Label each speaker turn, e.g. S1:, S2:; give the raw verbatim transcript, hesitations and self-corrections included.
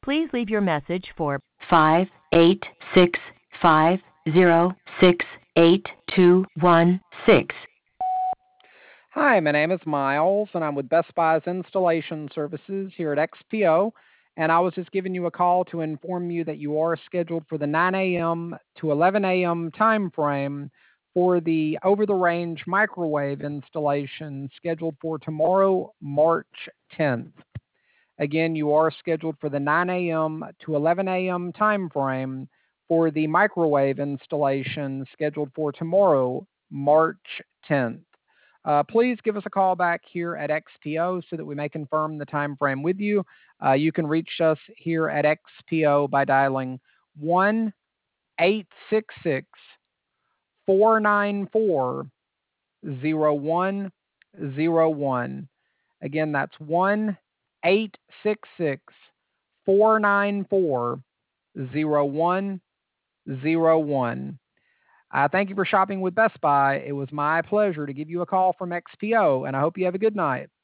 S1: Please leave your message for
S2: five eight six five zero six eight two one six.
S3: Hi, my name is Miles, and I'm with Best Buy's Installation Services here at X P O. And I was just giving you a call to inform you that you are scheduled for the nine a.m. to eleven a.m. time frame for the over the range microwave installation scheduled for tomorrow, March tenth. Again, you are scheduled for the nine a.m. to eleven a.m. time frame for the microwave installation scheduled for tomorrow, March tenth. Uh, please give us a call back here at X P O so that we may confirm the time frame with you. Uh, you can reach us here at X P O by dialing one eight six six four nine four zero one zero one. Again, that's one eight six six four nine four zero one zero one. Uh, thank you for shopping with Best Buy. It was my pleasure to give you a call from X P O, and I hope you have a good night.